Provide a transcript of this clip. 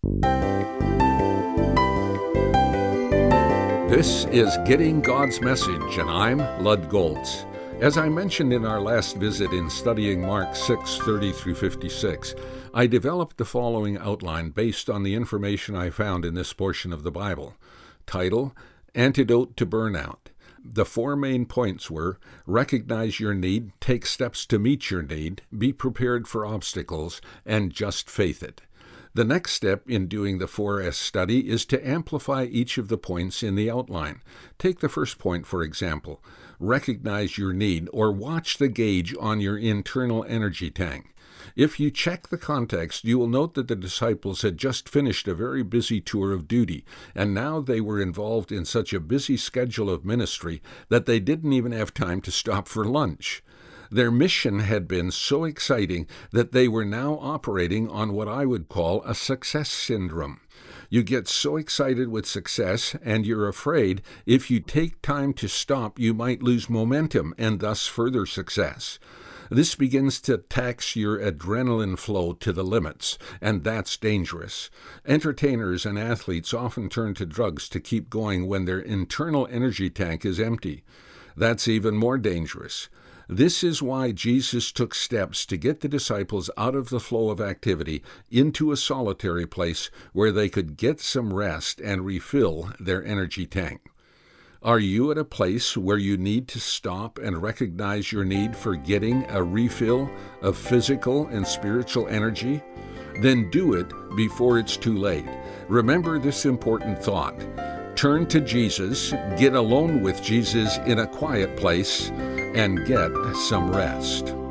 This is Getting God's Message, and I'm Lud Goltz. As I mentioned in our last visit in studying Mark 6:30 through 56, I developed the following outline based on the information I found in this portion of the Bible. Title, Antidote to Burnout. The 4 main points were: recognize your need, take steps to meet your need, be prepared for obstacles, and just faith it. The next step in doing the 4S study is to amplify each of the points in the outline. Take the first point, for example. Recognize your need, or watch the gauge on your internal energy tank. If you check the context, you will note that the disciples had just finished a very busy tour of duty, and now they were involved in such a busy schedule of ministry that they didn't even have time to stop for lunch. Their mission had been so exciting that they were now operating on what I would call a success syndrome. You get so excited with success, and you're afraid if you take time to stop, you might lose momentum and thus further success. This begins to tax your adrenaline flow to the limits, and that's dangerous. Entertainers and athletes often turn to drugs to keep going when their internal energy tank is empty. That's even more dangerous. This is why Jesus took steps to get the disciples out of the flow of activity into a solitary place where they could get some rest and refill their energy tank. Are you at a place where you need to stop and recognize your need for getting a refill of physical and spiritual energy? Then do it before it's too late. Remember this important thought. Turn to Jesus, get alone with Jesus in a quiet place, and get some rest.